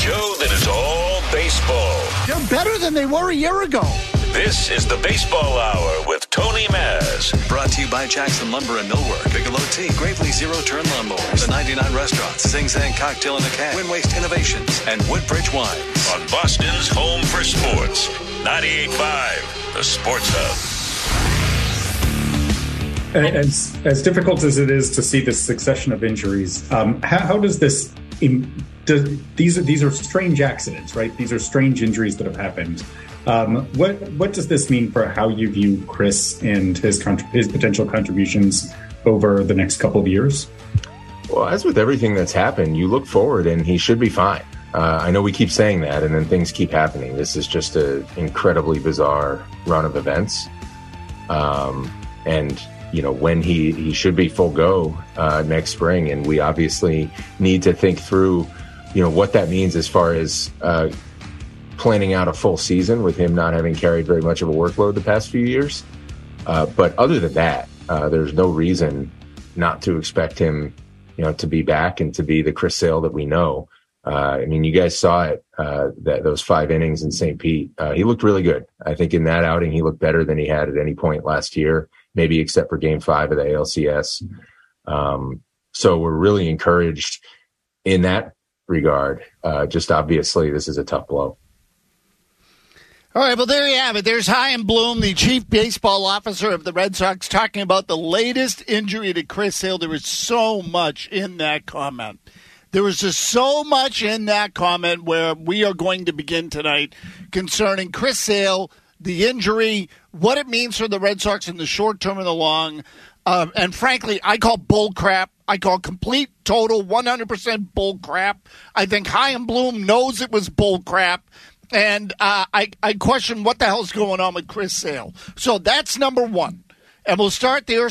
show that is all baseball. They're better than they were a year ago. This is the Baseball Hour with Tony Maz. Brought to you by Jackson Lumber and Millwork, Bigelow Tea, Gravely Zero-Turn Lawnmowers, the 99 Restaurants, Sing Sang Cocktail in a Can, Win Waste Innovations, and Woodbridge Wines. On Boston's home for sports, 98.5, the Sports Hub. As difficult as it is to see this succession of injuries, how does this... These are strange accidents, right? These are strange injuries that have happened. What does this mean for how you view Chris and his potential contributions over the next couple of years? Well, as with everything that's happened, you look forward and he should be fine. I know we keep saying that, and then things keep happening. This is just an incredibly bizarre run of events. And, you know, when he should be full go next spring, and we obviously need to think through, you know, what that means as far as planning out a full season with him not having carried very much of a workload the past few years. But other than that, there's no reason not to expect him, you know, to be back and to be the Chris Sale that we know. I mean, you guys saw it, those 5 innings in St. Pete. He looked really good. I think in that outing, he looked better than he had at any point last year, maybe except for Game 5 of the ALCS. So we're really encouraged in that regard. Just obviously, this is a tough blow. All right, well, there you have it. There's Chaim Bloom, the chief baseball officer of the Red Sox, talking about the latest injury to Chris Sale. There was so much in that comment. There was just so much in that comment where we are going to begin tonight concerning Chris Sale, the injury, what it means for the Red Sox in the short term and the long. And frankly, I call bull crap. I call complete, total, 100% bull crap. I think Chaim Bloom knows it was bull crap. And I question what the hell's going on with Chris Sale. So that's number one. And we'll start there.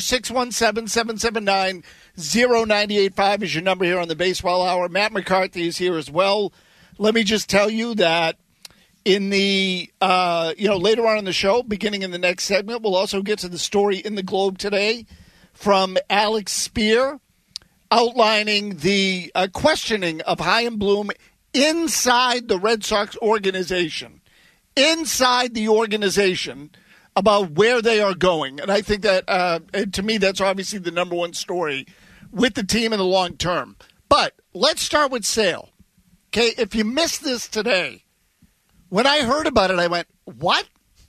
617-779-0985 is your number here on the Baseball Hour. Matt McCarthy is here as well. Let me just tell you that in the, later on in the show, beginning in the next segment, we'll also get to the story in the Globe today from Alex Spear outlining the questioning of Chaim Bloom inside the Red Sox organization, about where they are going. And I think that, to me, that's obviously the number one story with the team in the long term. But let's start with Sale. Okay, if you missed this today, when I heard about it, I went, what?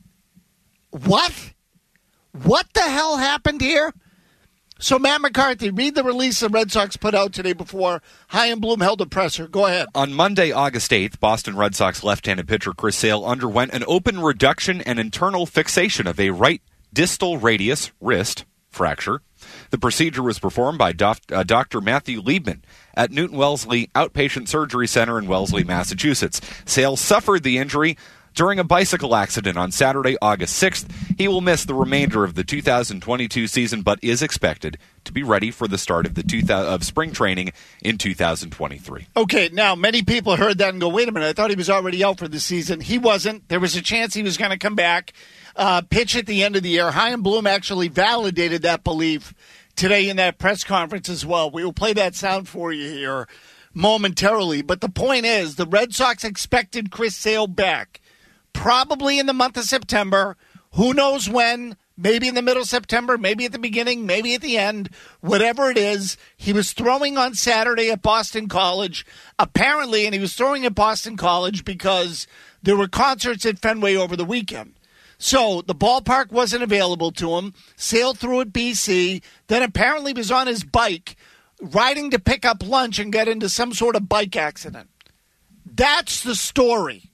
What? What the hell happened here? So, Matt McCarthy, read the release the Red Sox put out today before Chaim Bloom held a presser. Go ahead. On Monday, August 8th, Boston Red Sox left-handed pitcher Chris Sale underwent an open reduction and internal fixation of a right distal radius wrist fracture. The procedure was performed by Dr. Matthew Liebman at Newton Wellesley Outpatient Surgery Center in Wellesley, Massachusetts. Sale suffered the injury during a bicycle accident on Saturday, August 6th. He will miss the remainder of the 2022 season, but is expected to be ready for the start of spring training in 2023. Okay, now, many people heard that and go, wait a minute, I thought he was already out for the season. He wasn't. There was a chance he was going to come back, pitch at the end of the year. Chaim Bloom actually validated that belief today in that press conference as well. We will play that sound for you here momentarily. But the point is, the Red Sox expected Chris Sale back probably in the month of September. Who knows when? Maybe in the middle of September, maybe at the beginning, maybe at the end, whatever it is. He was throwing on Saturday at Boston College, apparently, and he was throwing at Boston College because there were concerts at Fenway over the weekend. So the ballpark wasn't available to him. Sale threw at BC, then apparently was on his bike, riding to pick up lunch and got into some sort of bike accident. That's the story.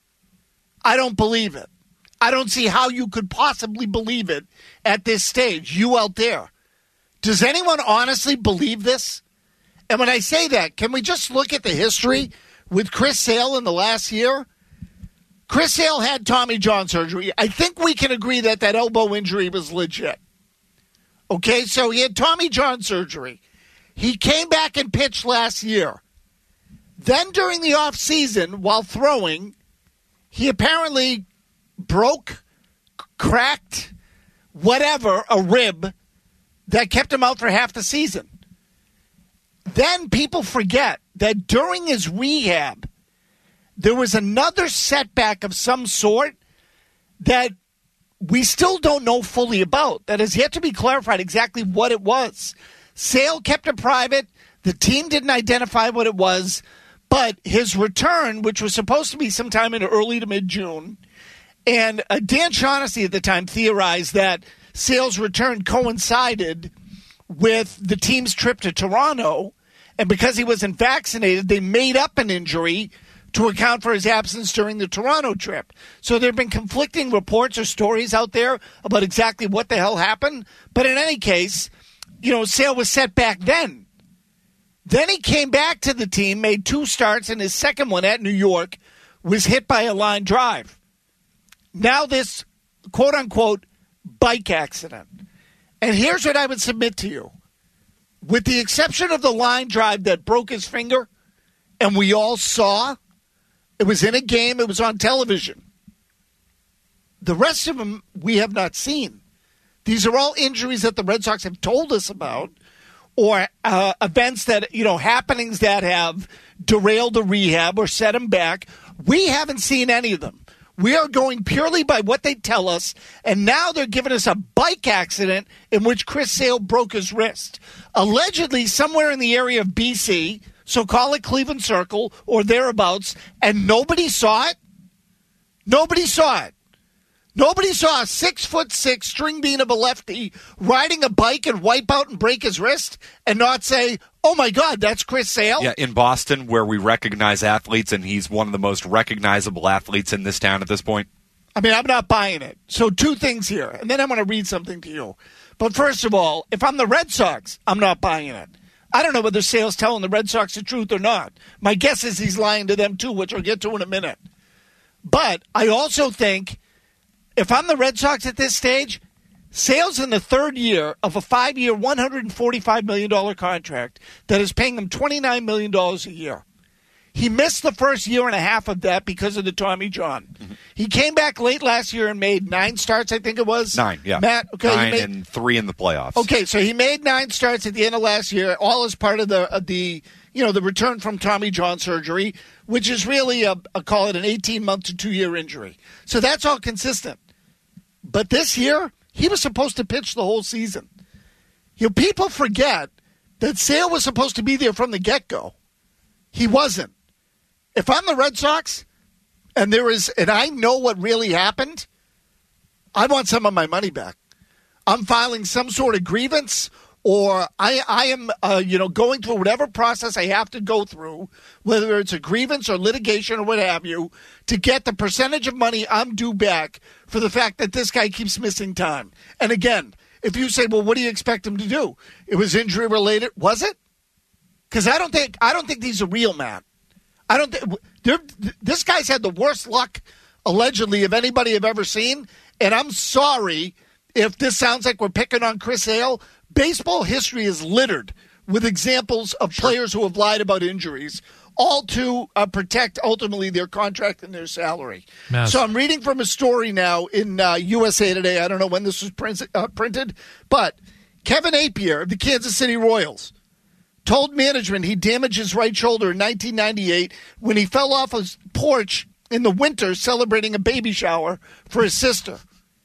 I don't believe it. I don't see how you could possibly believe it at this stage, you out there. Does anyone honestly believe this? And when I say that, can we just look at the history with Chris Sale in the last year? Chris Sale had Tommy John surgery. I think we can agree that that elbow injury was legit. Okay, so he had Tommy John surgery. He came back and pitched last year. Then during the offseason, while throwing, he apparently broke, cracked, whatever, a rib that kept him out for half the season. Then people forget that during his rehab, there was another setback of some sort that we still don't know fully about, that has yet to be clarified exactly what it was. Sale kept it private. The team didn't identify what it was, but his return, which was supposed to be sometime in early to mid-June, and Dan Shaughnessy at the time theorized that Sale's return coincided with the team's trip to Toronto, and because he wasn't vaccinated, they made up an injury to account for his absence during the Toronto trip. So there have been conflicting reports or stories out there about exactly what the hell happened. But in any case, Sale was set back then. Then he came back to the team, made 2 starts, and his second one at New York was hit by a line drive. Now this quote-unquote bike accident. And here's what I would submit to you. With the exception of the line drive that broke his finger, and we all saw, it was in a game, it was on television. The rest of them we have not seen. These are all injuries that the Red Sox have told us about, or events that, happenings that have derailed the rehab or set him back. We haven't seen any of them. We are going purely by what they tell us, and now they're giving us a bike accident in which Chris Sale broke his wrist. Allegedly somewhere in the area of BC, so call it Cleveland Circle or thereabouts, and nobody saw it? Nobody saw it. Nobody saw a 6'6" string bean of a lefty riding a bike and wipe out and break his wrist and not say, oh, my God, that's Chris Sale? Yeah, in Boston, where we recognize athletes, and he's one of the most recognizable athletes in this town at this point. I mean, I'm not buying it. So 2 things here, and then I'm going to read something to you. But first of all, if I'm the Red Sox, I'm not buying it. I don't know whether Sale's telling the Red Sox the truth or not. My guess is he's lying to them, too, which I'll get to in a minute. But I also think if I'm the Red Sox at this stage, Sale's in the 3rd year of a 5-year, $145 million contract that is paying him $29 million a year. He missed the first year and a half of that because of the Tommy John. Mm-hmm. He came back late last year and made 9 starts, I think it was. 9, yeah. Matt, okay, 9 and 3 in the playoffs. Okay, so he made 9 starts at the end of last year, all as part of the return from Tommy John surgery, which is really call it an 18-month to 2-year injury. So that's all consistent. But this year, he was supposed to pitch the whole season. People forget that Sale was supposed to be there from the get-go. He wasn't. If I'm the Red Sox, and I know what really happened, I want some of my money back. I'm filing some sort of grievance, or I am going through whatever process I have to go through, whether it's a grievance or litigation or what have you, to get the percentage of money I'm due back for the fact that this guy keeps missing time. And again, if you say, well, what do you expect him to do? It was injury related. Was it? Because I don't think these are real, Matt. I don't think this guy's had the worst luck, allegedly, of anybody I've ever seen. And I'm sorry if this sounds like we're picking on Chris Sale. Baseball history is littered with examples of players who have lied about injuries, all to protect, ultimately, their contract and their salary. Mass. So I'm reading from a story now in USA Today. I don't know when this was printed, but Kevin Appier of the Kansas City Royals told management he damaged his right shoulder in 1998 when he fell off his porch in the winter celebrating a baby shower for his sister.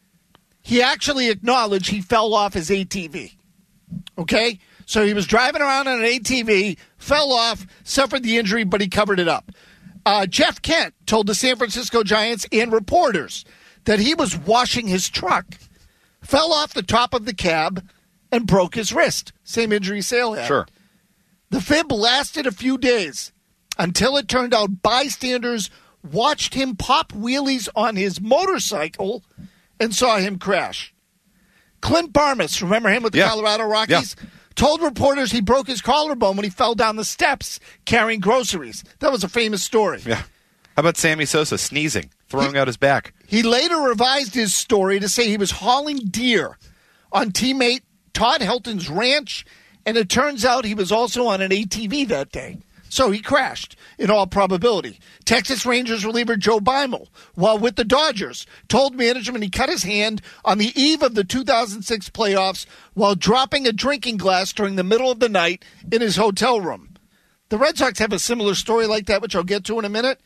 He actually acknowledged he fell off his ATV. Okay? So he was driving around on an ATV, fell off, suffered the injury, but he covered it up. Jeff Kent told the San Francisco Giants and reporters that he was washing his truck, fell off the top of the cab, and broke his wrist. Same injury Sale had. Sure. The fib lasted a few days until it turned out bystanders watched him pop wheelies on his motorcycle and saw him crash. Clint Barmas, remember him with the Colorado Rockies? Yeah. Told reporters he broke his collarbone when he fell down the steps carrying groceries. That was a famous story. Yeah. How about Sammy Sosa sneezing, throwing out his back? He later revised his story to say he was hauling deer on teammate Todd Helton's ranch, and it turns out he was also on an ATV that day. So he crashed, in all probability. Texas Rangers reliever Joe Beimel, while with the Dodgers, told management he cut his hand on the eve of the 2006 playoffs while dropping a drinking glass during the middle of the night in his hotel room. The Red Sox have a similar story like that, which I'll get to in a minute.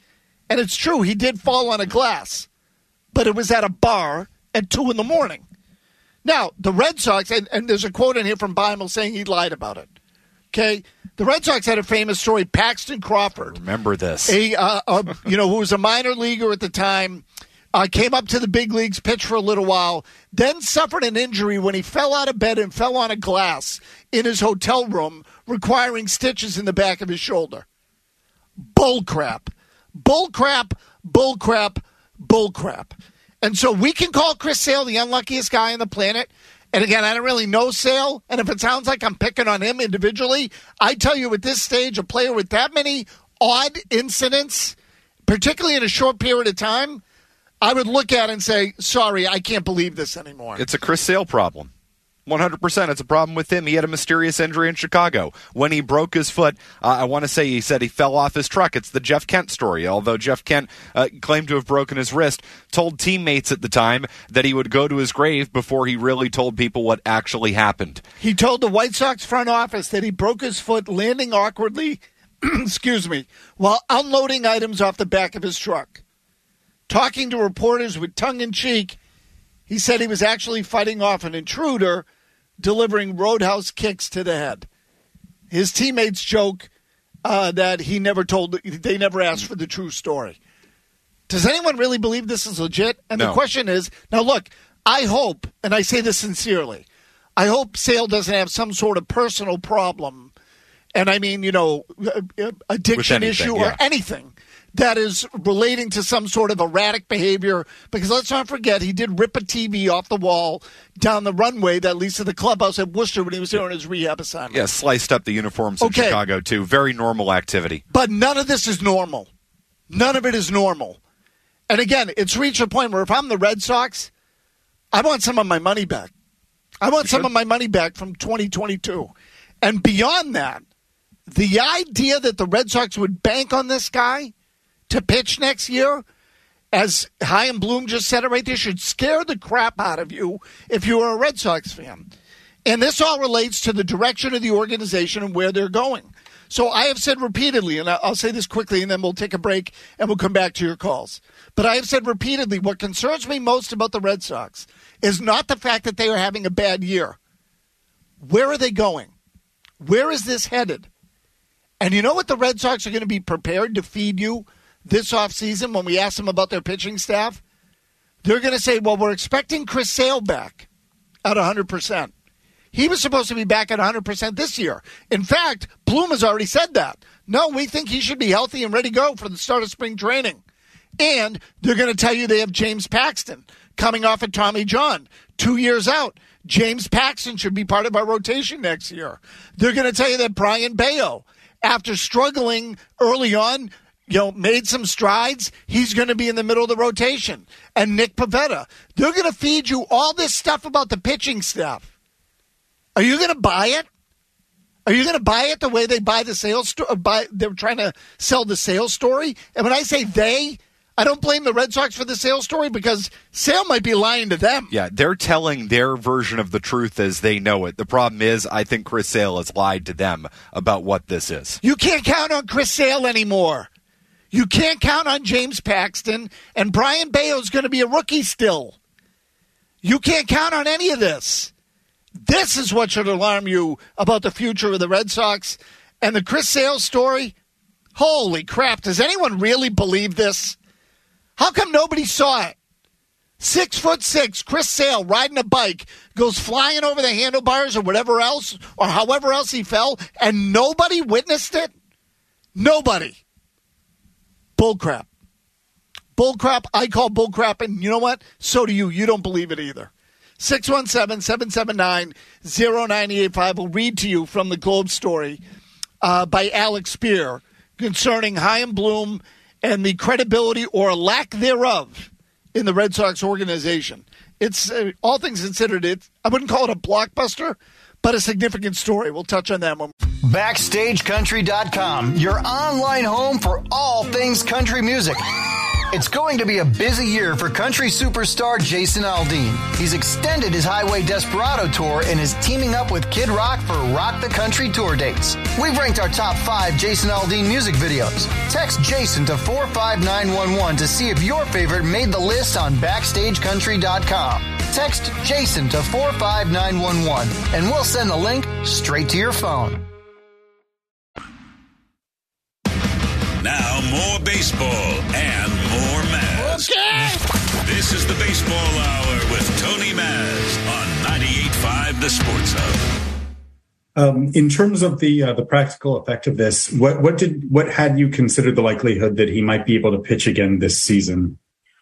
And it's true, he did fall on a glass, but it was at a bar at 2 a.m. Now, the Red Sox, and there's a quote in here from Beimel saying he lied about it. Okay? The Red Sox had a famous story, Paxton Crawford. Remember this. Who was a minor leaguer at the time, came up to the big leagues, pitched for a little while, then suffered an injury when he fell out of bed and fell on a glass in his hotel room, requiring stitches in the back of his shoulder. Bull crap. Bull crap, bull crap, bull crap. And so we can call Chris Sale the unluckiest guy on the planet. And again, I don't really know Sale. And if it sounds like I'm picking on him individually, I tell you at this stage, a player with that many odd incidents, particularly in a short period of time, I would look at it and say, sorry, I can't believe this anymore. It's a Chris Sale problem. 100%. It's a problem with him. He had a mysterious injury in Chicago. When he broke his foot, I want to say he said he fell off his truck. It's the Jeff Kent story, although Jeff Kent claimed to have broken his wrist, told teammates at the time that he would go to his grave before he really told people what actually happened. He told the White Sox front office that he broke his foot landing awkwardly, while unloading items off the back of his truck. Talking to reporters with tongue-in-cheek, he said he was actually fighting off an intruder, delivering roadhouse kicks to the head. His teammates joke that they never asked for the true story. Does anyone really believe this is legit? And No. The question is, now look, I hope, and I say this sincerely, I hope Sale doesn't have some sort of personal problem, and I mean, addiction issue or anything that is relating to some sort of erratic behavior, because let's not forget, he did rip a TV off the wall down the runway that leads to the clubhouse at Worcester when he was there on his rehab assignment. Yeah, sliced up the uniforms in Chicago, too. Very normal activity. But none of this is normal. None of it is normal. And again, it's reached a point where if I'm the Red Sox, I want some of my money back. I want some of my money back from 2022. And beyond that, the idea that the Red Sox would bank on this guy to pitch next year, as Chaim Bloom just said it right there, should scare the crap out of you if you are a Red Sox fan. And this all relates to the direction of the organization and where they're going. So I have said repeatedly, and I'll say this quickly and then we'll take a break and we'll come back to your calls. But I have said repeatedly, what concerns me most about the Red Sox is not the fact that they are having a bad year. Where are they going? Where is this headed? And you know what the Red Sox are going to be prepared to feed you this offseason when we ask them about their pitching staff? They're going to say, well, we're expecting Chris Sale back at 100%. He was supposed to be back at 100% this year. In fact, Bloom has already said that. No, we think he should be healthy and ready to go for the start of spring training. And they're going to tell you they have James Paxton coming off at Tommy John, 2 years out. James Paxton should be part of our rotation next year. They're going to tell you that Brian Bayo, after struggling early on, made some strides, he's going to be in the middle of the rotation. And Nick Pivetta. They're going to feed you all this stuff about the pitching staff. Are you going to buy it? Are you going to buy it the way they buy the sales story? They're trying to sell the sales story. And when I say they, I don't blame the Red Sox for the sales story because Sale might be lying to them. Yeah, they're telling their version of the truth as they know it. The problem is, I think Chris Sale has lied to them about what this is. You can't count on Chris Sale anymore. You can't count on James Paxton, and Brian Bayo's going to be a rookie still. You can't count on any of this. This is what should alarm you about the future of the Red Sox. And the Chris Sale story, holy crap, does anyone really believe this? How come nobody saw it? 6'6", Chris Sale riding a bike, goes flying over the handlebars or whatever else, or however else he fell, and nobody witnessed it? Nobody. Bullcrap. Bullcrap. I call bullcrap, and you know what? So do you. You don't believe it either. 617-779-0985 will read to you from the Globe story by Alex Spear concerning Chaim Bloom and the credibility or lack thereof in the Red Sox organization. It's, all things considered, I wouldn't call it a blockbuster, but a significant story. We'll touch on that one. BackstageCountry.com, your online home for all things country music. It's going to be a busy year for country superstar Jason Aldean. He's extended his Highway Desperado tour and is teaming up with Kid Rock for Rock the Country tour dates. We've ranked our top 5 Jason Aldean music videos. Text Jason to 45911 to see if your favorite made the list on BackstageCountry.com. Text Jason to 45911 and we'll send the link straight to your phone. Now more baseball and more Maz. Okay. This is the Baseball Hour with Tony Maz on 98.5 The Sports Hub. In terms of the practical effect of this, what had you considered the likelihood that he might be able to pitch again this season?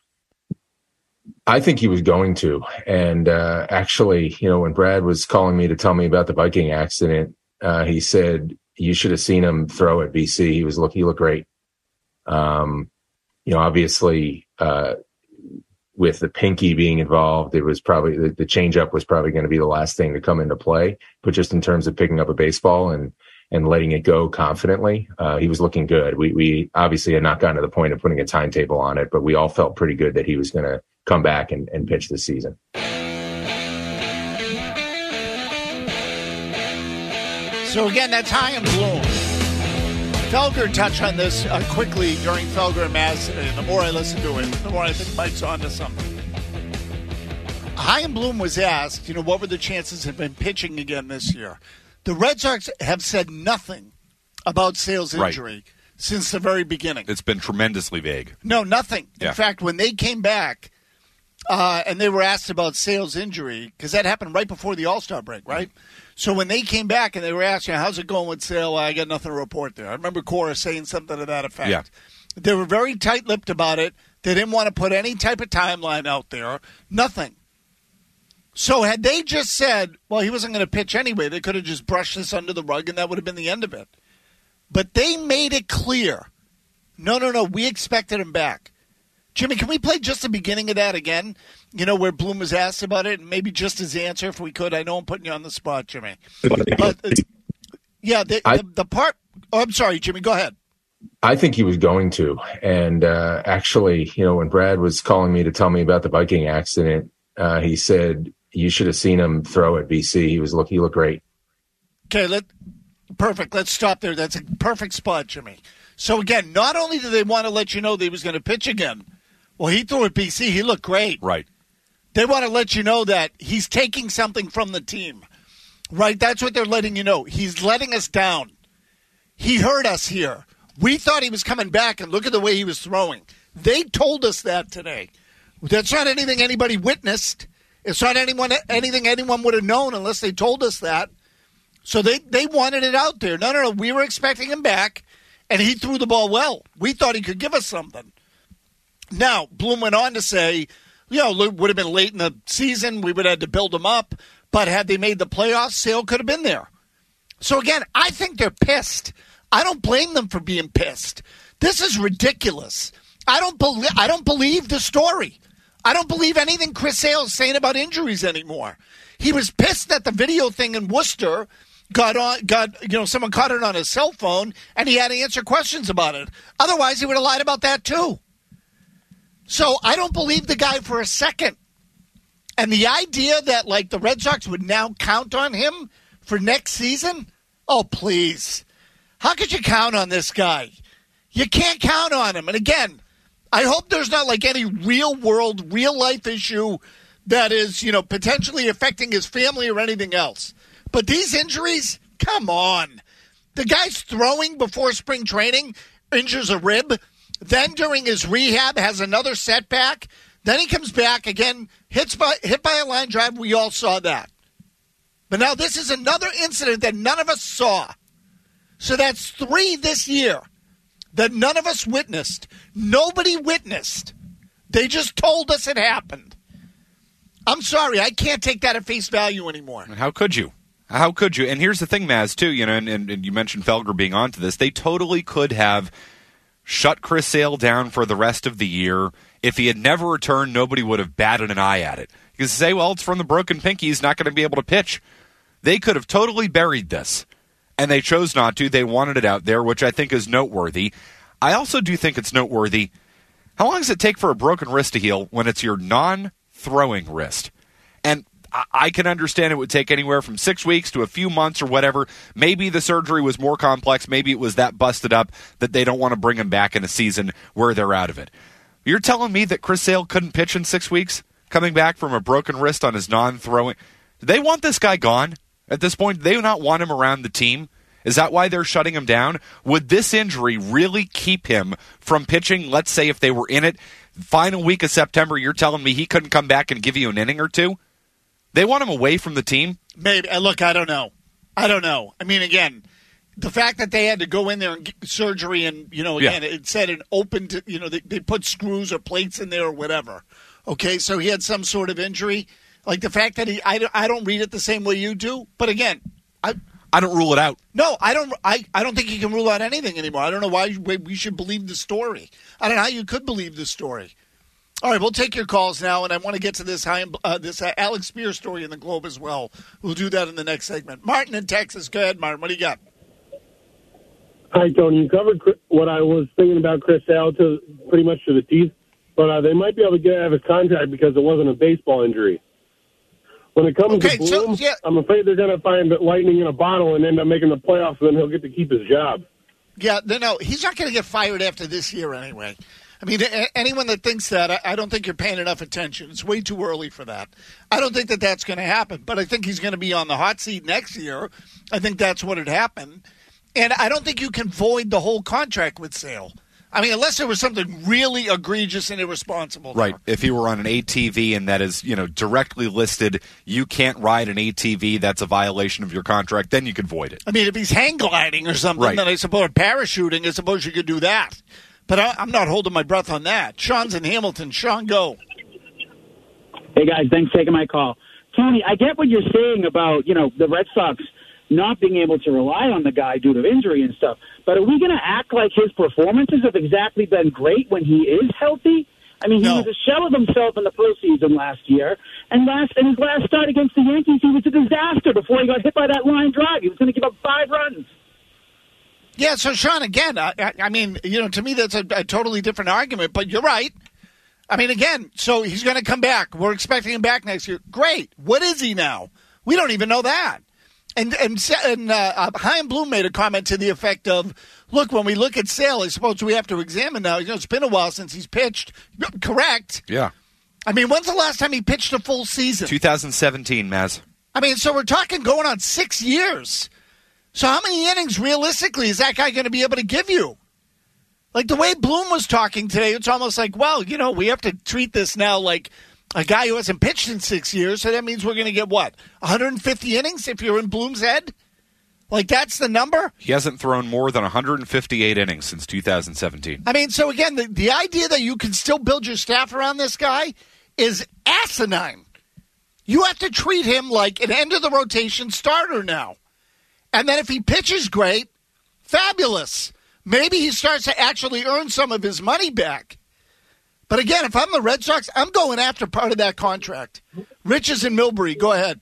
I think he was going to. And actually, when Brad was calling me to tell me about the Viking accident, he said, you should have seen him throw at BC. He looked great. Obviously, with the pinky being involved, it was probably the changeup was probably going to be the last thing to come into play. But just in terms of picking up a baseball and letting it go confidently, he was looking good. We obviously had not gotten to the point of putting a timetable on it, but we all felt pretty good that he was going to come back and pitch this season. So again, that's Chaim Bloom. Felger touched on this quickly during Felger and Maz today. And the more I listen to it, the more I think Mike's on to something. Chaim Bloom was asked, what were the chances of him pitching again this year? The Red Sox have said nothing about Sale's injury since the very beginning. It's been tremendously vague. No, nothing. Yeah. In fact, when they came back and they were asked about Sale's injury, because that happened right before the All-Star break, right? So when they came back and they were asking, how's it going with Sale? I got nothing to report there. I remember Cora saying something to that effect. Yeah. They were very tight-lipped about it. They didn't want to put any type of timeline out there. Nothing. So had they just said, well, he wasn't going to pitch anyway, they could have just brushed this under the rug and that would have been the end of it. But they made it clear. No, we expected him back. Jimmy, can we play just the beginning of that again? Where Bloom was asked about it, and maybe just his answer if we could. I know I'm putting you on the spot, Jimmy. But, the part – I'm sorry, Jimmy, go ahead. I think he was going to. And actually, when Brad was calling me to tell me about the Viking accident, he said, you should have seen him throw at BC. He looked great. Okay, perfect. Let's stop there. That's a perfect spot, Jimmy. So, again, not only do they want to let you know that he was going to pitch again, well, he threw at BC. He looked great. Right. They want to let you know that he's taking something from the team. Right? That's what they're letting you know. He's letting us down. He hurt us here. We thought he was coming back, and look at the way he was throwing. They told us that today. That's not anything anybody witnessed. It's not anything anyone would have known unless they told us that. So they wanted it out there. No. We were expecting him back, and he threw the ball well. We thought he could give us something. Now, Bloom went on to say, it would have been late in the season. We would have had to build him up. But had they made the playoffs, Sale could have been there. So, again, I think they're pissed. I don't blame them for being pissed. This is ridiculous. I don't believe the story. I don't believe anything Chris Sale is saying about injuries anymore. He was pissed that the video thing in Worcester someone caught it on his cell phone and he had to answer questions about it. Otherwise, he would have lied about that too. So I don't believe the guy for a second. And the idea that, the Red Sox would now count on him for next season? Oh, please. How could you count on this guy? You can't count on him. And again, I hope there's not any real-world, real-life issue that is, potentially affecting his family or anything else. But these injuries, come on. The guy's throwing before spring training, injures a rib. Then during his rehab, has another setback. Then he comes back again, hit by a line drive. We all saw that. But now this is another incident that none of us saw. So that's 3 this year that none of us witnessed. Nobody witnessed. They just told us it happened. I'm sorry, I can't take that at face value anymore. How could you? How could you? And here's the thing, Maz, too, and you mentioned Felger being onto this. They totally could have shut Chris Sale down for the rest of the year. If he had never returned, nobody would have batted an eye at it. You could say, well, it's from the broken pinky. He's not going to be able to pitch. They could have totally buried this, and they chose not to. They wanted it out there, which I think is noteworthy. I also do think it's noteworthy How long does it take for a broken wrist to heal when it's your non-throwing wrist? And I can understand it would take anywhere from 6 weeks to a few months or whatever. Maybe the surgery was more complex. Maybe it was that busted up that they don't want to bring him back in a season where they're out of it. You're telling me that Chris Sale couldn't pitch in 6 weeks, coming back from a broken wrist on his non-throwing? Do they want this guy gone at this point? Do they not want him around the team? Is that why they're shutting him down? Would this injury really keep him from pitching? Let's say if they were in it, final week of September, you're telling me he couldn't come back and give you an inning or two? They want him away from the team? Maybe. Look, I don't know. I mean, again, the fact that they had to go in there and get surgery and, again, it said an open, they put screws or plates in there or whatever. Okay, so he had some sort of injury. Like the fact that I don't read it the same way you do. But again, I don't rule it out. No, I don't. I don't think you can rule out anything anymore. I don't know why we should believe the story. I don't know how you could believe the story. All right, we'll take your calls now, and I want to get to this Alex Spear story in the Globe as well. We'll do that in the next segment. Martin in Texas. Go ahead, Martin. What do you got? Hi, Tony. You covered what I was thinking about Chris Sale to pretty much to the teeth, but they might be able to get out of his contract because it wasn't a baseball injury. When it comes to Bloom, I'm afraid they're going to find lightning in a bottle and end up making the playoffs, and then he'll get to keep his job. Yeah, no, he's not going to get fired after this year anyway. I mean, anyone that thinks that, I don't think you're paying enough attention. It's way too early for that. I don't think that that's going to happen, but I think he's going to be on the hot seat next year. I think that's what had happened. And I don't think you can void the whole contract with Sale. I mean, unless there was something really egregious and irresponsible. Right. If he were on an ATV and that is, directly listed, you can't ride an ATV, that's a violation of your contract, then you could void it. I mean, if he's hang gliding or something, then I suppose parachuting, I suppose you could do that. But I'm not holding my breath on that. Sean's in Hamilton. Sean, go. Hey, guys, thanks for taking my call. Tony, I get what you're saying about, the Red Sox not being able to rely on the guy due to injury and stuff. But are we going to act like his performances have exactly been great when he is healthy? I mean, he was a shell of himself in the postseason last year. And his last start against the Yankees, he was a disaster before he got hit by that line drive. He was going to give up 5 runs. Yeah, so, Sean, again, I mean, to me that's a totally different argument. But you're right. I mean, again, so he's going to come back. We're expecting him back next year. Great. What is he now? We don't even know that. And Chaim Bloom made a comment to the effect of, look, when we look at Sale, I suppose we have to examine now. It's been a while since he's pitched. Correct. Yeah. I mean, when's the last time he pitched a full season? 2017, Maz. I mean, so we're talking going on 6 years. So how many innings, realistically, is that guy going to be able to give you? Like the way Bloom was talking today, it's almost like, well, we have to treat this now like a guy who hasn't pitched in 6 years, so that means we're going to get, 150 innings if you're in Bloom's head? Like, that's the number? He hasn't thrown more than 158 innings since 2017. I mean, so again, the idea that you can still build your staff around this guy is asinine. You have to treat him like an end-of-the-rotation starter now. And then if he pitches great, fabulous. Maybe he starts to actually earn some of his money back. But again, if I'm the Red Sox, I'm going after part of that contract. Rich is in Millbury. Go ahead.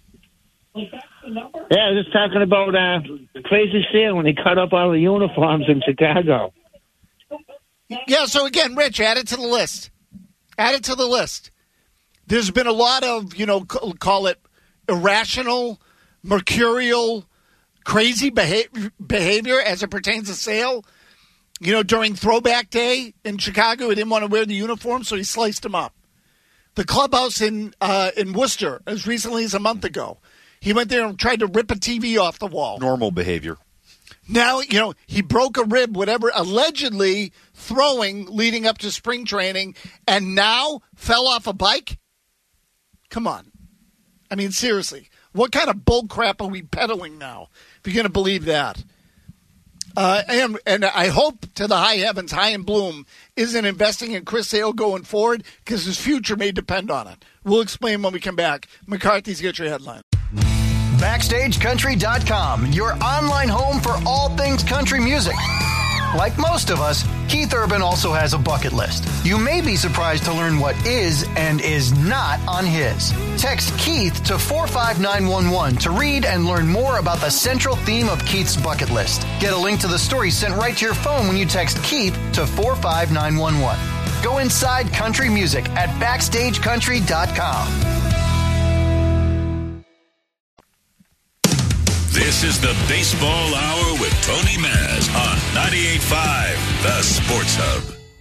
Yeah, just talking about Crazy Sale when he cut up all the uniforms in Chicago. Yeah, so again, Rich, add it to the list. Add it to the list. There's been a lot of, call it irrational, mercurial, crazy behavior as it pertains to Sale. During Throwback Day in Chicago, he didn't want to wear the uniform, so he sliced him up. The clubhouse in Worcester, as recently as a month ago, he went there and tried to rip a TV off the wall. Normal behavior. Now, he broke a rib, whatever, allegedly throwing leading up to spring training, and now fell off a bike? Come on. I mean, seriously. What kind of bull crap are we peddling now, if you're going to believe that? And I hope to the high heavens, Chaim Bloom isn't investing in Chris Sale going forward because his future may depend on it. We'll explain when we come back. McCarthy's got your headline. BackstageCountry.com, your online home for all things country music. Like most of us, Keith Urban also has a bucket list. You may be surprised to learn what is and is not on his. Text Keith to 45911 to read and learn more about the central theme of Keith's bucket list. Get a link to the story sent right to your phone when you text Keith to 45911. Go inside country music at BackstageCountry.com. This is the Baseball Hour with Tony Maz on 98.5 The Sports Hub.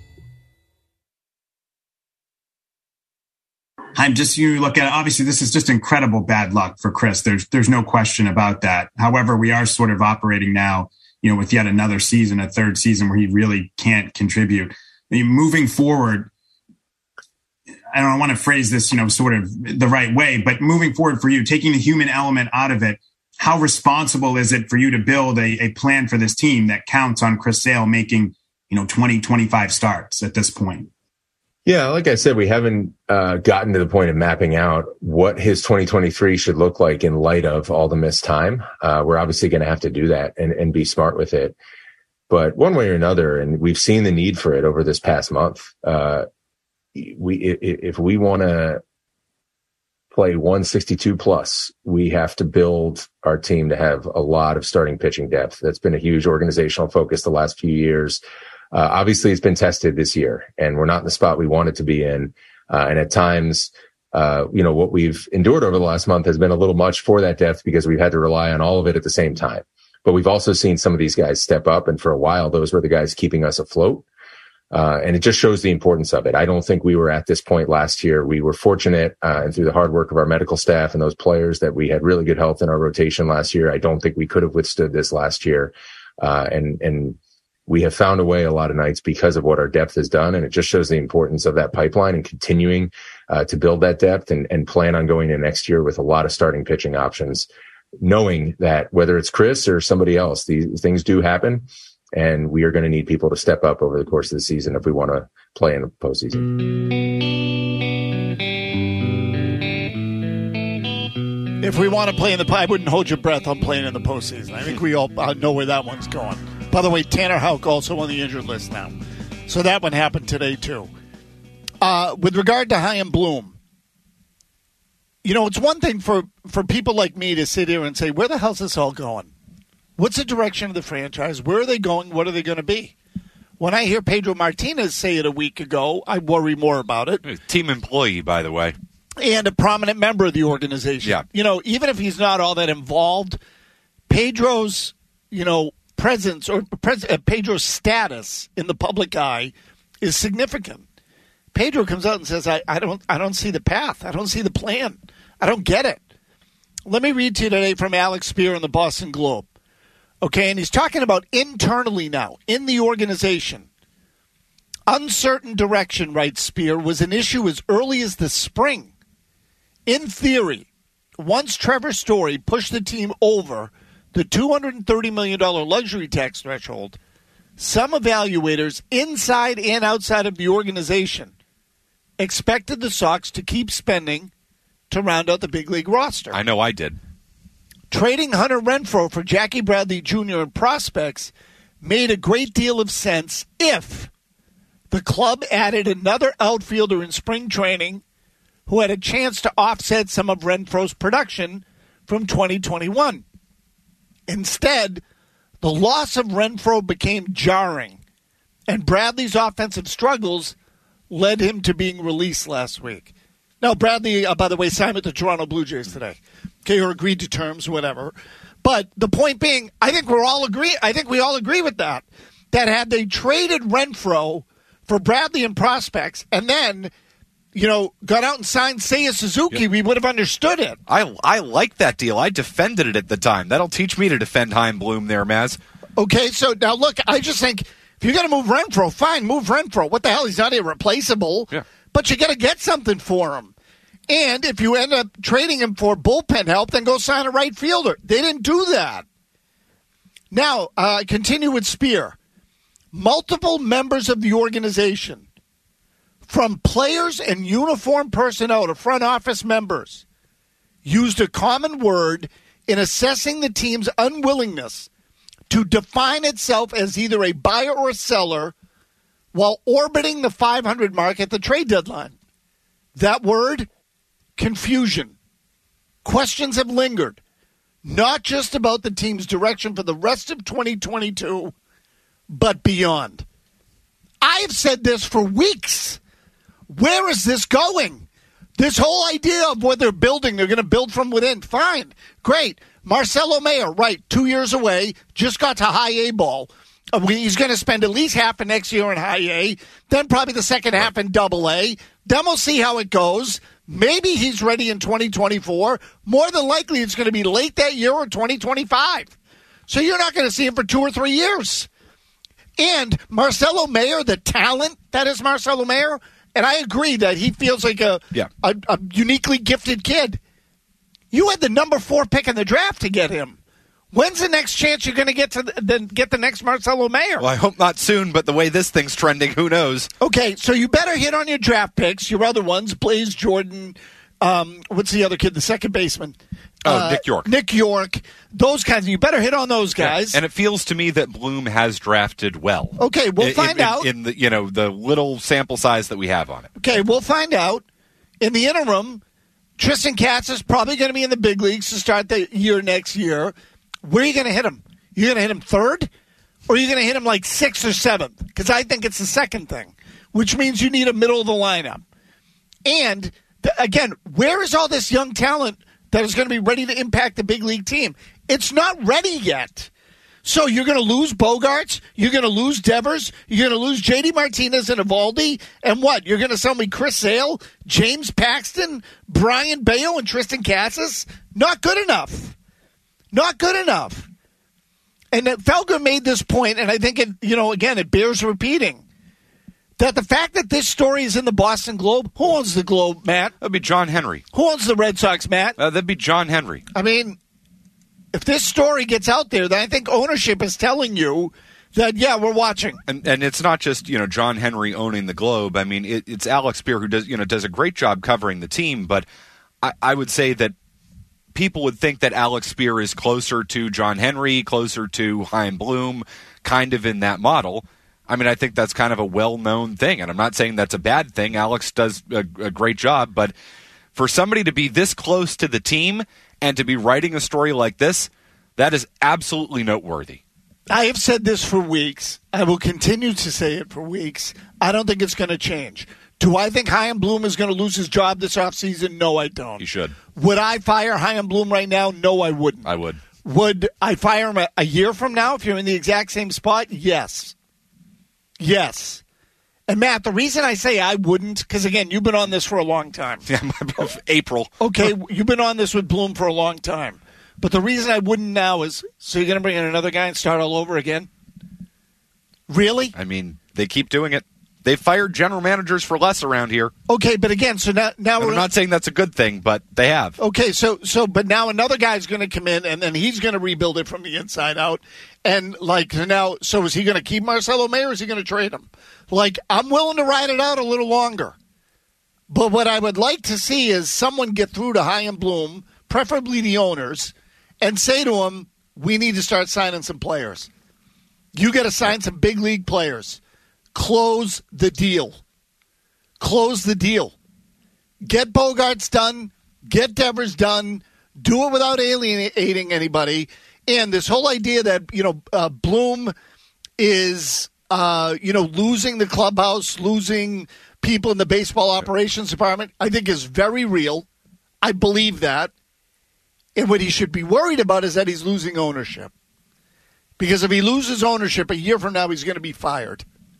You look at it, obviously this is just incredible bad luck for Chris. There's no question about that. However, we are sort of operating now, with yet another season, a third season where he really can't contribute. Moving forward, I don't want to phrase this, sort of the right way, but moving forward for you, taking the human element out of it, how responsible is it for you to build a plan for this team that counts on Chris Sale making, 20, 25 starts at this point? Yeah, like I said, we haven't gotten to the point of mapping out what his 2023 should look like in light of all the missed time. We're obviously going to have to do that and be smart with it. But one way or another, and we've seen the need for it over this past month, if we want to play 162 plus, we have to build our team to have a lot of starting pitching depth. That's been a huge organizational focus the last few years. Obviously, it's been tested this year, and we're not in the spot we wanted to be in. And at times, what we've endured over the last month has been a little much for that depth because we've had to rely on all of it at the same time. But we've also seen some of these guys step up, and for a while, those were the guys keeping us afloat. And it just shows the importance of it. I don't think we were at this point last year. We were fortunate, and through the hard work of our medical staff and those players, that we had really good health in our rotation last year. I don't think we could have withstood this last year. And we have found a way a lot of nights because of what our depth has done. And it just shows the importance of that pipeline and continuing to build that depth and plan on going into next year with a lot of starting pitching options, knowing that whether it's Chris or somebody else, these things do happen. And we are going to need people to step up over the course of the season if we want to play in the postseason. If we want to play in the, I wouldn't hold your breath on playing in the postseason. I think we all know where that one's going. By the way, Tanner Houck also on the injured list now. So that one happened today, too. With regard to Chaim Bloom, it's one thing for people like me to sit here and say, where the hell's this all going? What's the direction of the franchise? Where are they going? What are they going to be? When I hear Pedro Martinez say it a week ago, I worry more about it. Team employee, by the way. And a prominent member of the organization. Yeah. Even if he's not all that involved, Pedro's, presence or Pedro's status in the public eye is significant. Pedro comes out and says, I don't see the path. I don't see the plan. I don't get it. Let me read to you today from Alex Spear in the Boston Globe. Okay, and he's talking about internally now, in the organization. Uncertain direction, writes Spear, was an issue as early as the spring. In theory, once Trevor Story pushed the team over the $230 million luxury tax threshold, some evaluators inside and outside of the organization expected the Sox to keep spending to round out the big league roster. I know I did. Trading Hunter Renfroe for Jackie Bradley Jr. and prospects made a great deal of sense if the club added another outfielder in spring training who had a chance to offset some of Renfroe's production from 2021. Instead, the loss of Renfroe became jarring, and Bradley's offensive struggles led him to being released last week. Now, Bradley, by the way, signed with the Toronto Blue Jays today. Okay, or agreed to terms, whatever. But the point being, I think we all agree with that. That had they traded Renfroe for Bradley and prospects, and then, got out and signed Seiya Suzuki, we would have understood it. I like that deal. I defended it at the time. That'll teach me to defend Chaim Bloom there, Maz. Okay, so now look, I just think if you're going to move Renfroe, fine, move Renfroe. What the hell? He's not irreplaceable. Yeah. But you got to get something for him. And if you end up trading him for bullpen help, then go sign a right fielder. They didn't do that. Now, continue with Spear. Multiple members of the organization, from players and uniform personnel to front office members, used a common word in assessing the team's unwillingness to define itself as either a buyer or a seller while orbiting the 500 mark at the trade deadline. That word? Confusion. Questions have lingered, not just about the team's direction for the rest of 2022, but beyond. I have said this for weeks. Where is this going? This whole idea of what they're building, they're going to build from within. Fine. Great. Marcelo Mayer, right, 2 years away, just got to high A ball. He's going to spend at least half of next year in high A, then probably the second half in double A. Then we'll see how it goes. Maybe he's ready in 2024. More than likely, it's going to be late that year or 2025. So you're not going to see him for 2 or 3 years. And Marcelo Mayer, the talent that is Marcelo Mayer, and I agree that he feels like a uniquely gifted kid. You had the number 4 pick in the draft to get him. When's the next chance you're going to get the next Marcelo Mayer? Well, I hope not soon, but the way this thing's trending, who knows? Okay, so you better hit on your draft picks, your other ones, Blaze Jordan, what's the other kid, the second baseman? Nick York. Nick York, those kinds. You better hit on those guys. Yeah. And it feels to me that Bloom has drafted well. Okay, we'll find out. In the, the little sample size that we have on it. Okay, we'll find out. In the interim, Tristan Katz is probably going to be in the big leagues to start the year next year. Where are you going to hit him? You're going to hit him third? Or are you going to hit him like 6th or 7th? Because I think it's the second thing, which means you need a middle of the lineup. And, again, where is all this young talent that is going to be ready to impact the big league team? It's not ready yet. So you're going to lose Bogarts, you're going to lose Devers, you're going to lose J.D. Martinez and Evaldi, and what? You're going to sell me Chris Sale, James Paxton, Brian Bayo, and Tristan Casas? Not good enough. Not good enough. And Felger made this point, and I think it bears repeating, that the fact that this story is in the Boston Globe, who owns the Globe, Matt? That'd be John Henry. Who owns the Red Sox, Matt? That'd be John Henry. I mean, if this story gets out there, then I think ownership is telling you that, yeah, we're watching. And it's not just, John Henry owning the Globe. I mean, it's Alex Spear who does a great job covering the team, but I would say that people would think that Alex Spear is closer to John Henry, closer to Chaim Bloom, kind of in that model. I mean, I think that's kind of a well-known thing, and I'm not saying that's a bad thing. Alex does a great job, but for somebody to be this close to the team and to be writing a story like this, that is absolutely noteworthy. I have said this for weeks. I will continue to say it for weeks. I don't think it's going to change. Do I think Chaim Bloom is going to lose his job this offseason? No, I don't. You should. Would I fire Chaim Bloom right now? No, I wouldn't. I would. Would I fire him a year from now if you're in the exact same spot? Yes. Yes. And, Matt, the reason I say I wouldn't, because, again, you've been on this for a long time. Yeah, April. Okay, you've been on this with Bloom for a long time. But the reason I wouldn't now is, so you're going to bring in another guy and start all over again? Really? I mean, they keep doing it. They've fired general managers for less around here. Okay, but again, so now I'm not saying that's a good thing, but they have. Okay, but now another guy's going to come in, and then he's going to rebuild it from the inside out. And, so is he going to keep Marcelo Mayer, or is he going to trade him? I'm willing to ride it out a little longer. But what I would like to see is someone get through to Chaim Bloom, preferably the owners, and say to him, we need to start signing some players. You got to sign some big league players. Close the deal. Close the deal. Get Bogarts done. Get Devers done. Do it without alienating anybody. And this whole idea that, Bloom is, losing the clubhouse, losing people in the baseball operations department, I think is very real. I believe that. And what he should be worried about is that he's losing ownership. Because if he loses ownership, a year from now, he's going to be fired.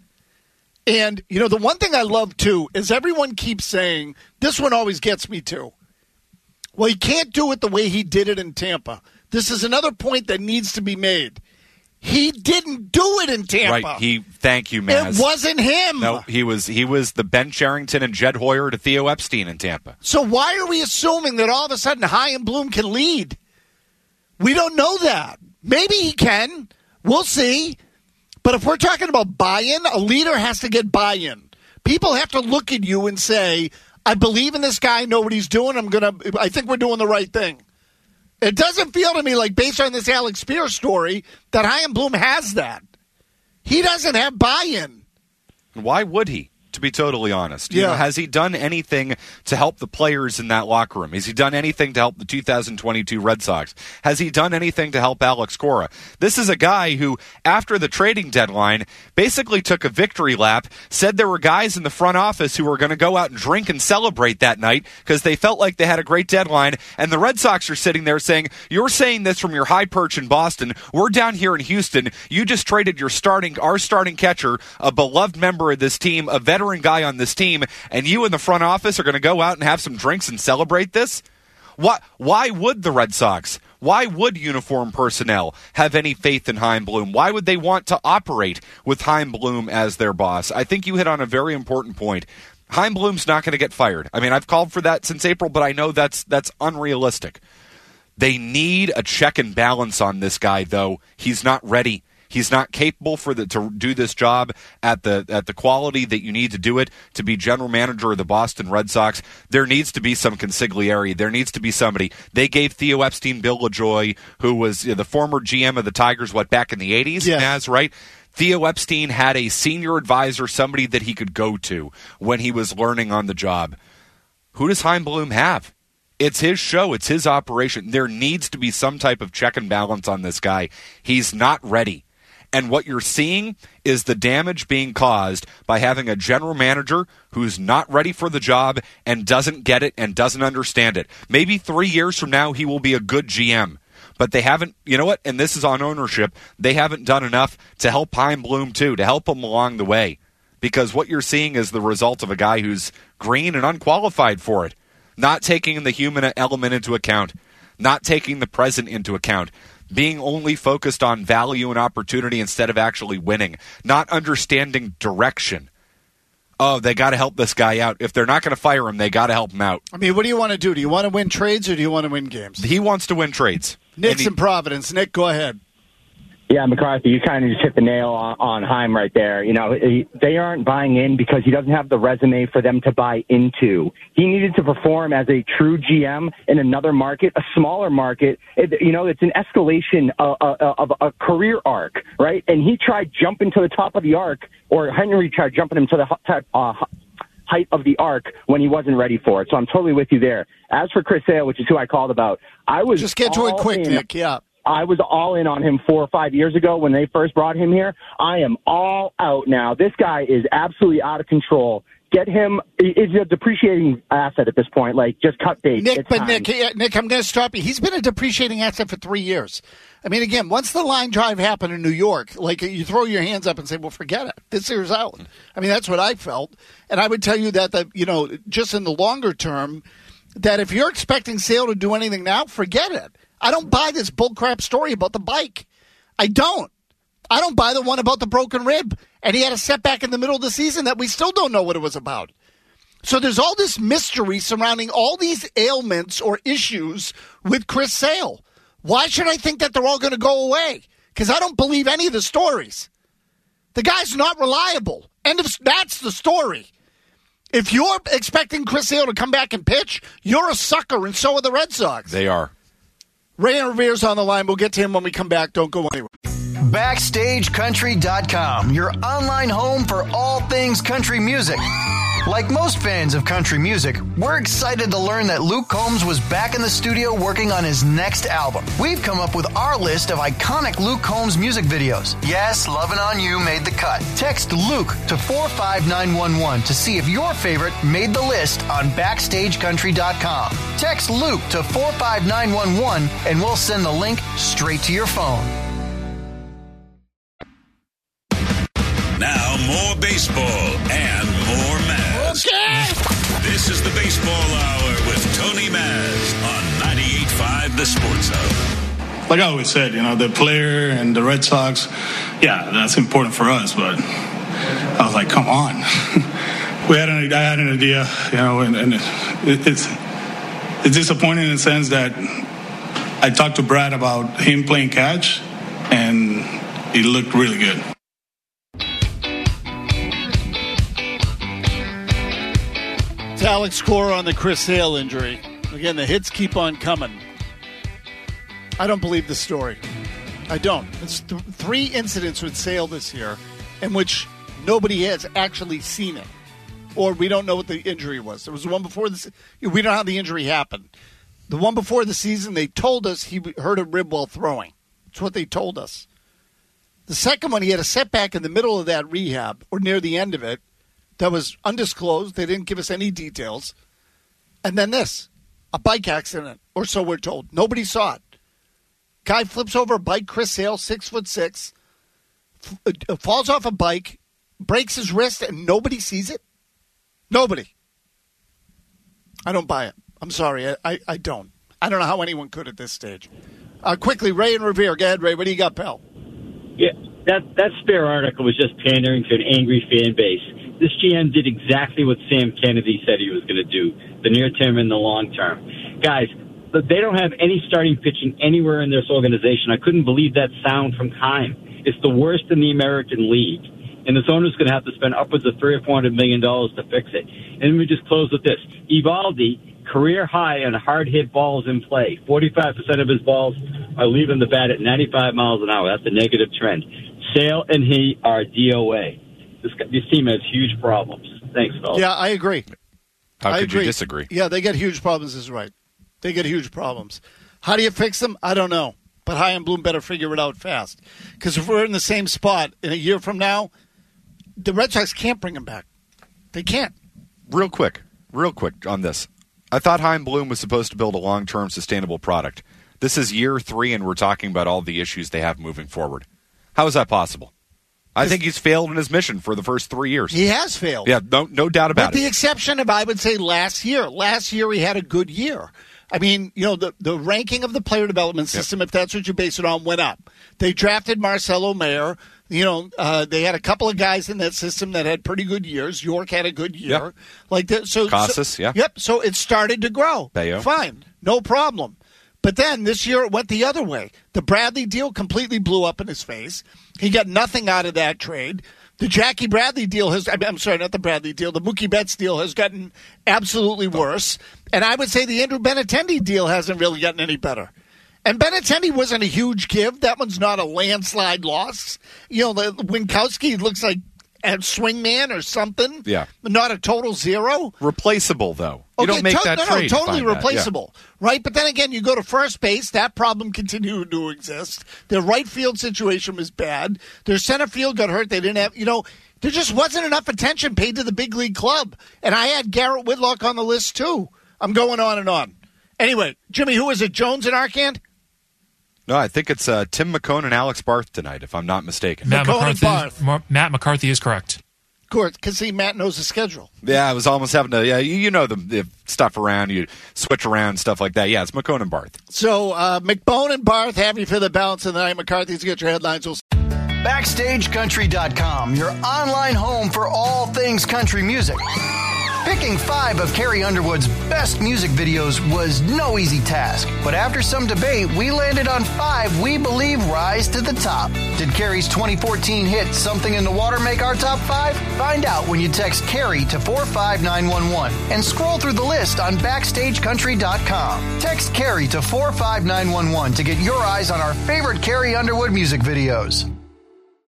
And, the one thing I love, too, is everyone keeps saying, this one always gets me, too. Well, he can't do it the way he did it in Tampa. This is another point that needs to be made. He didn't do it in Tampa. Right. Thank you, Maz. It wasn't him. No, he was the Ben Cherington and Jed Hoyer to Theo Epstein in Tampa. So why are we assuming that all of a sudden Chaim Bloom can lead? We don't know that. Maybe he can. We'll see. But if we're talking about buy-in, a leader has to get buy-in. People have to look at you and say, I believe in this guy, I know what he's doing, I think we're doing the right thing. It doesn't feel to me like, based on this Alex Spear story, that Chaim Bloom has that. He doesn't have buy-in. Why would he? to be totally honest. Yeah. Has he done anything to help the players in that locker room? Has he done anything to help the 2022 Red Sox? Has he done anything to help Alex Cora? This is a guy who, after the trading deadline, basically took a victory lap, said there were guys in the front office who were going to go out and drink and celebrate that night because they felt like they had a great deadline, and the Red Sox are sitting there saying, you're saying this from your high perch in Boston. We're down here in Houston. You just traded our starting catcher, a beloved member of this team, a veteran guy on this team, and you in the front office are going to go out and have some drinks and celebrate this? Why would the Red Sox, why would uniform personnel have any faith in Chaim Bloom? Why would they want to operate with Chaim Bloom as their boss? I think you hit on a very important point. Chaim Bloom's not going to get fired. I mean, I've called for that since April, but I know that's unrealistic. They need a check and balance on this guy, though. He's not ready. He's not capable to do this job at the quality that you need to do it to be general manager of the Boston Red Sox. There needs to be some consigliere. There needs to be somebody. They gave Theo Epstein Bill LaJoy, who was the former GM of the Tigers, back in the 80s? Yes. Right? Theo Epstein had a senior advisor, somebody that he could go to when he was learning on the job. Who does Chaim Bloom have? It's his show. It's his operation. There needs to be some type of check and balance on this guy. He's not ready. And what you're seeing is the damage being caused by having a general manager who's not ready for the job and doesn't get it and doesn't understand it. Maybe 3 years from now he will be a good GM. But they haven't, you know what, and this is on ownership, they haven't done enough to help Chaim Bloom too, to help him along the way. Because what you're seeing is the result of a guy who's green and unqualified for it. Not taking the human element into account. Not taking the present into account. Being only focused on value and opportunity instead of actually winning. Not understanding direction. Oh, they got to help this guy out. If they're not going to fire him, they got to help him out. I mean, what do you want to do? Do you want to win trades or do you want to win games? He wants to win trades. Nick's in Providence. Nick, go ahead. Yeah, McCarthy, you kind of just hit the nail on Chaim right there. They aren't buying in because he doesn't have the resume for them to buy into. He needed to perform as a true GM in another market, a smaller market. It's an escalation of a career arc, right? And he tried jumping to the top of the arc, or Henry tried jumping him to the height of the arc when he wasn't ready for it. So I'm totally with you there. As for Chris Sale, which is who I called about, I was just get to it quick, Nick. Yeah. I was all in on him 4 or 5 years ago when they first brought him here. I am all out now. This guy is absolutely out of control. Get him. Is a depreciating asset at this point. Just cut bait. Nick, Nick, I'm going to stop you. He's been a depreciating asset for 3 years. I mean, again, once the line drive happened in New York, you throw your hands up and say, well, forget it. This year's out. I mean, that's what I felt. And I would tell you that just in the longer term, that if you're expecting Sale to do anything now, forget it. I don't buy this bullcrap story about the bike. I don't buy the one about the broken rib. And he had a setback in the middle of the season that we still don't know what it was about. So there's all this mystery surrounding all these ailments or issues with Chris Sale. Why should I think that they're all going to go away? Because I don't believe any of the stories. The guy's not reliable. That's the story. If you're expecting Chris Sale to come back and pitch, you're a sucker, and so are the Red Sox. They are. Ray Revere's on the line. We'll get to him when we come back. Don't go anywhere. BackstageCountry.com, your online home for all things country music. Like most fans of country music, we're excited to learn that Luke Combs was back in the studio working on his next album. We've come up with our list of iconic Luke Combs music videos. Yes, Lovin' On You made the cut. Text Luke to 45911 to see if your favorite made the list on BackstageCountry.com. Text Luke to 45911 and we'll send the link straight to your phone. Now more baseball and more Maz. Okay. This is the Baseball Hour with Tony Maz on 98.5 The Sports Hub. Like I always said, the player and the Red Sox, yeah, that's important for us, but I was like, come on. I had an idea, and it's disappointing in the sense that I talked to Brad about him playing catch, and he looked really good. It's Alex Cora on the Chris Sale injury. Again, the hits keep on coming. I don't believe the story. I don't. It's 3 incidents with Sale this year in which nobody has actually seen it. or we don't know what the injury was. There was one before this. We don't know how the injury happened. The one before the season, they told us he hurt a rib while throwing. That's what they told us. The second one, he had a setback in the middle of that rehab, or near the end of it, that was undisclosed. They didn't give us any details. And then this, a bike accident, or so we're told. Nobody saw it. Guy flips over a bike, Chris Sale, 6'6", falls off a bike, breaks his wrist, and nobody sees it? Nobody. I don't buy it. I'm sorry. I don't. I don't know how anyone could at this stage. Quickly, Ray and Revere. Go ahead, Ray. What do you got, pal? Yeah, that Spare article was just pandering to an angry fan base. This GM did exactly what Sam Kennedy said he was going to do, the near term and the long term. Guys, they don't have any starting pitching anywhere in this organization. I couldn't believe that sound from Keim. It's the worst in the American League. And this owner's going to have to spend upwards of $300 or $400 million to fix it. And let me just close with this. Eovaldi, career high on hard-hit balls in play. 45% of his balls are leaving the bat at 95 miles an hour. That's a negative trend. Sale and he are DOA. This team has huge problems. Thanks, fellas. Yeah, I agree. How could you disagree? Yeah, they get huge problems is right. They get huge problems. How do you fix them? I don't know. But Chaim Bloom better figure it out fast. Because if we're in the same spot in a year from now, the Red Sox can't bring him back. They can't. Real quick on this. I thought Chaim Bloom was supposed to build a long-term sustainable product. This is year 3, and we're talking about all the issues they have moving forward. How is that possible? I think he's failed in his mission for the first 3 years. He has failed. Yeah, no doubt about it. With the exception of, I would say, last year. Last year he had a good year. I mean, the ranking of the player development system, if that's what you base it on, went up. They drafted Marcelo Mayer. They had a couple of guys in that system that had pretty good years. York had a good year. Yep. Casas, yeah. Yep, so it started to grow. Bayo. Fine, no problem. But then this year it went the other way. The Bradley deal completely blew up in his face. He got nothing out of that trade. The Jackie Bradley deal I'm sorry, not the Bradley deal. The Mookie Betts deal has gotten absolutely worse. And I would say the Andrew Benintendi deal hasn't really gotten any better. And Benintendi wasn't a huge give. That one's not a landslide loss. Winkowski looks like a swingman or something. Yeah. Not a total zero. Replaceable, though. You don't make that trade. No, totally replaceable. Yeah. Right? But then again, you go to first base, that problem continued to exist. Their right field situation was bad. Their center field got hurt. They didn't have, there just wasn't enough attention paid to the big league club. And I had Garrett Whitlock on the list, too. I'm going on and on. Anyway, Jimmy, who is it, Jones and Arcand? No, I think it's Tim McCone and Alex Barth tonight, if I'm not mistaken. Matt McCarthy is correct. Of course, because Matt knows the schedule. Yeah, I was almost having to, you know the stuff around, you switch around, stuff like that. Yeah, it's McCone and Barth. So, McBone and Barth, happy for the balance of the night. McCarthy's got your headlines. BackstageCountry.com, your online home for all things country music. Picking 5 of Carrie Underwood's best music videos was no easy task. But after some debate, we landed on 5 we believe rise to the top. Did Carrie's 2014 hit Something in the Water make our top 5? Find out when you text Carrie to 45911 and scroll through the list on BackstageCountry.com. Text Carrie to 45911 to get your eyes on our favorite Carrie Underwood music videos.